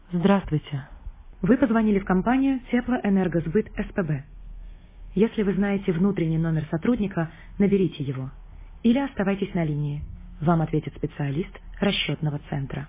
Здравствуйте. Вы позвонили в компанию Теплоэнергосбыт СПБ. Если вы знаете внутренний номер сотрудника, наберите его. Или оставайтесь на линии. Вам ответит специалист расчетного центра.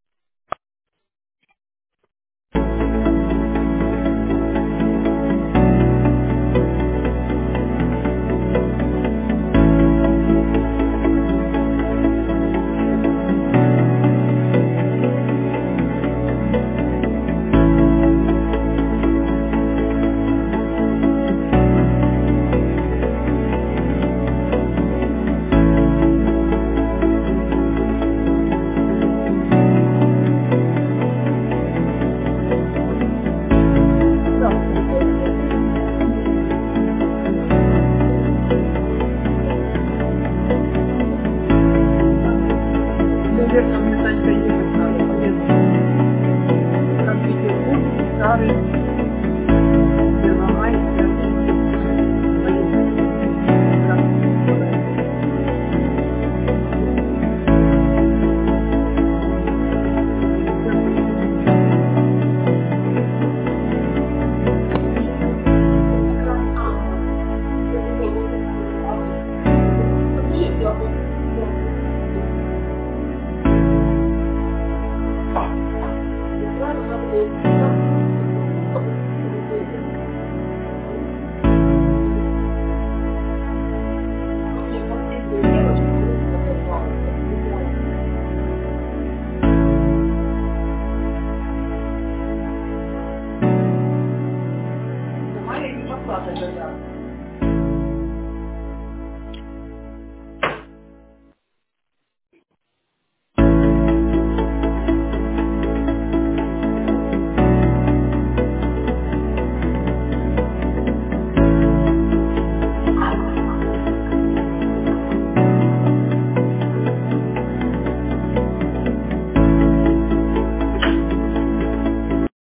Наверное, мне Танька ехать надо, поеду. Санкт-Петербург, Старый, Первомайская, поеду. Майя не посадка, да.